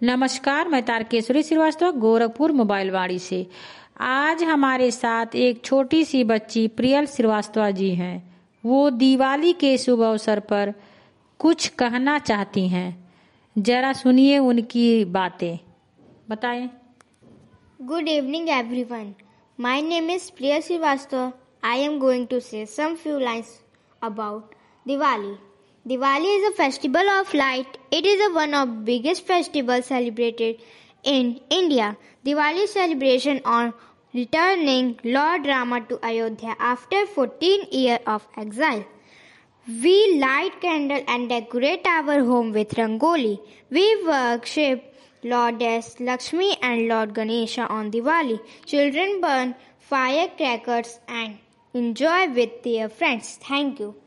नमस्कार, मैं तारकेश्वरी श्रीवास्तव गोरखपुर मोबाइल वाड़ी से। आज हमारे साथ एक छोटी सी बच्ची प्रियल श्रीवास्तव जी हैं। वो दिवाली के शुभ अवसर पर कुछ कहना चाहती हैं। जरा सुनिए उनकी बातें। बताएं। Good evening everyone. My name is Priya Srivastava. I am going to say some few lines about Diwali. Diwali is a festival of light. It is one of the biggest festivals celebrated in India. Diwali celebration on returning Lord Rama to Ayodhya after 14 years of exile. We light candles and decorate our home with rangoli. We worship Lordess Lakshmi and Lord Ganesha on Diwali. Children burn firecrackers and enjoy with their friends. Thank you.